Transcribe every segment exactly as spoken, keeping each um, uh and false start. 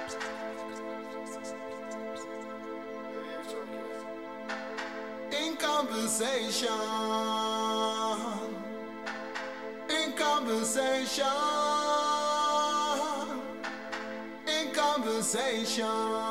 In conversation, in conversation, in conversation,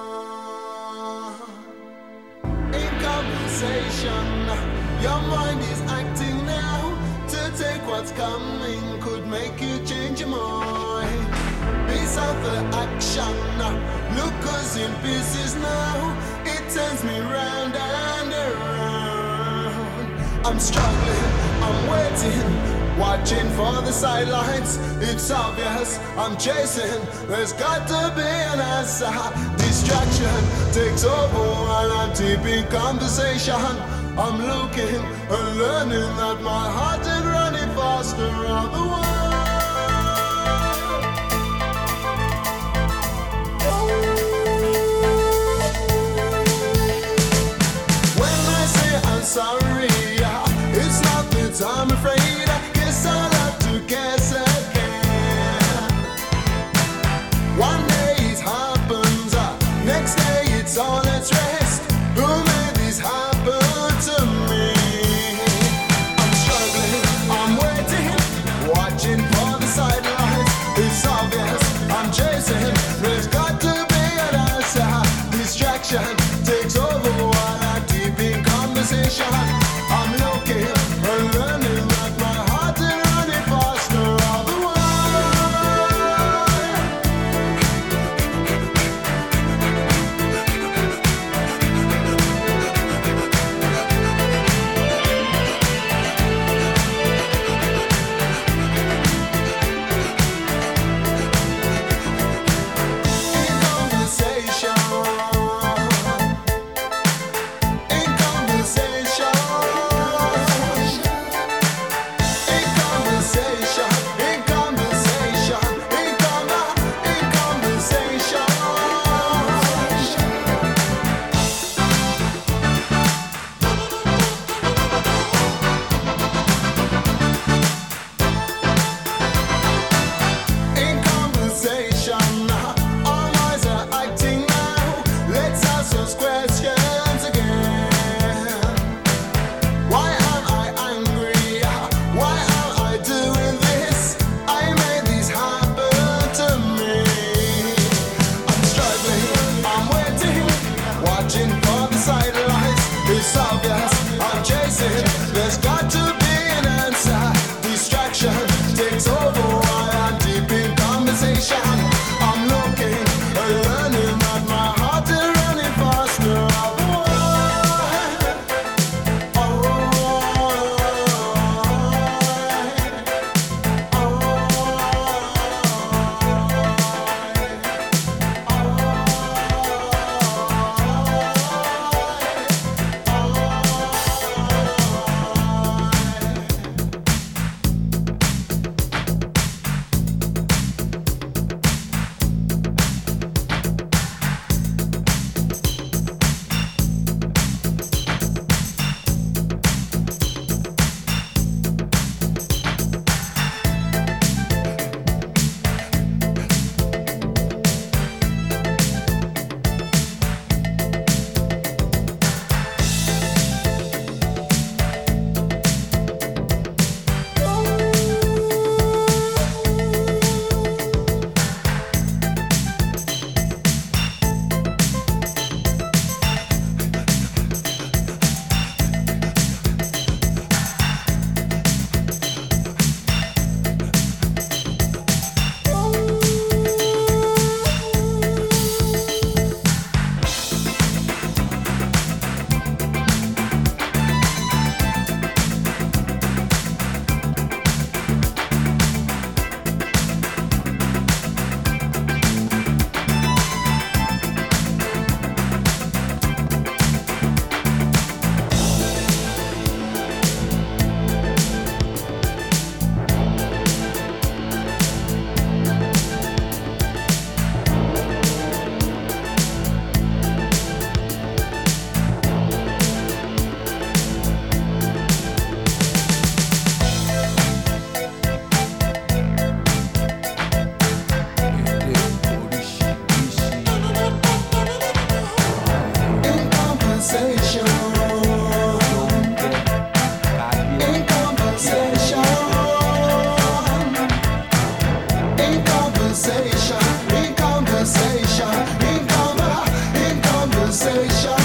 in conversation. Your mind is acting now to take what's coming, could make you change your mind. Piece of the action, look us in pieces now. It turns me round and around. I'm struggling, I'm waiting, watching for the sidelines. It's obvious, I'm chasing. There's got to be an answer. Distraction takes over while I'm deep in conversation. I'm looking and learning that my heart is running faster around the world. I'm sorry, it's not that I'm afraid. I guess I'll have to guess again. One day it happens, next day it's all at rest. Who made this happen to me? I'm struggling, I'm waiting, watching for the sidelines. It's obvious, I'm chasing. There's got to be an answer. Distraction takes over while I'm deep in conversation. I'm looking and learning that my heart is running faster all the way. In conversation, in conversation, in conversation, in conversation, in conver- in conversation. In conversation, all eyes are acting now. Let's ask those questions again. Why am I angry? Why am I doing this? I made this happen to me. I'm struggling, I'm waiting, watching for the sidelines. It's obvious, I'm chasing. There's got to be an answer. Distraction takes over while I'm deep in conversation. I'm looking and learning that my heart is running faster all the way. conversation.